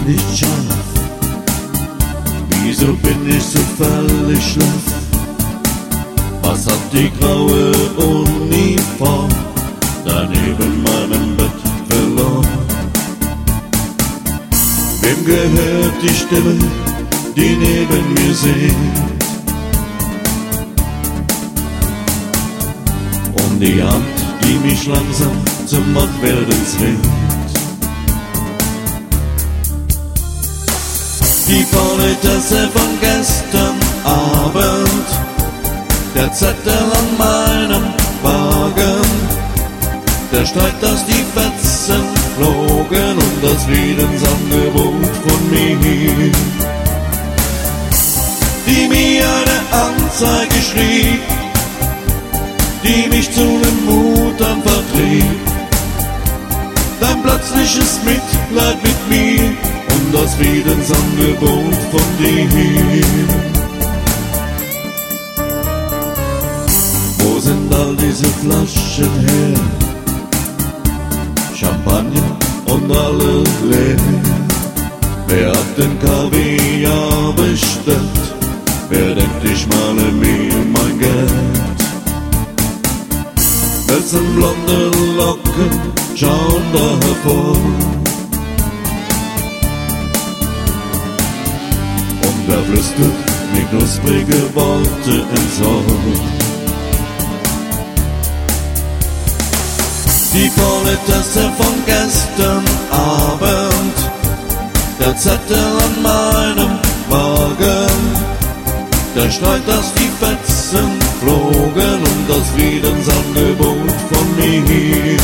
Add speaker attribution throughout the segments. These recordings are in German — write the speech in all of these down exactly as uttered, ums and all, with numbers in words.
Speaker 1: nicht scharf? Wieso bin ich so völlig schlaff? Was hat die graue Uniform da neben meinem Bett verloren? Wem gehört die Stimme, die neben mir singt? Und die Hand, die mich langsam zum Wachwerden zwingt. Die Politesse von gestern Abend, der Zettel an meinem Wagen, der Streit, dass die Fetzen flogen und das Friedensangebot von mir, die mir eine Anzeige schrieb, die mich zu nem Mutern vertrieb, dein plötzliches Mitleid mit mir und das Friedensangebot von dir. Wo sind all diese Flaschen her? Champagner und alle leer. Wer hat den Kaviar bestellt? Wer denkt, ich male mir mein Geld? Wessen blonde Locken schauen da hervor? Und wer flüstert mir knusprige Worte ins Ohr? Die Politesse von gestern Abend, der Zettel an meinem Wagen, der Streit, dass die Fetzen flogen und das Friedensangebot von mir,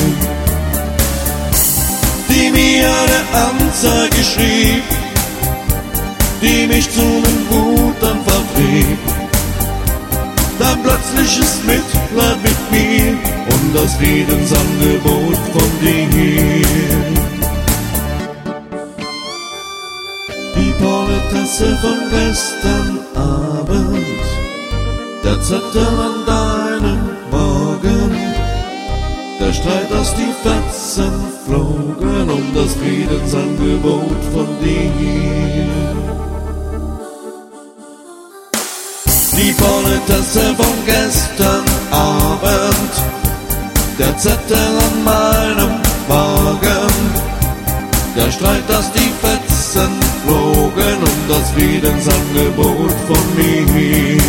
Speaker 1: die mir eine Anzeige schrieb, die mich zu nem Guten vertrieb, dein plötzliches Mitleid mit mir und das Friedensangebot von dir. Die Politesse von gestern Abend, der Zettel an deinem Wagen, der Streit, dass die Fetzen flogen um das Friedensangebot von dir. Die Politesse von gestern Abend, der Zettel an meinem Wagen, der Streit, dass die Fetzen flogen um das Friedensangebot von mir,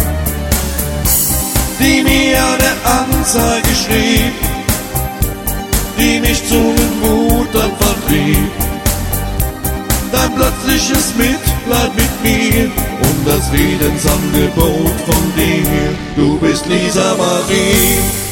Speaker 1: die mir eine Anzeige schrieb, die mich zu den Mutern vertrieb, dein plötzliches Mitleid mit mir und das Friedensangebot von dir. Du bist Lisa Marie.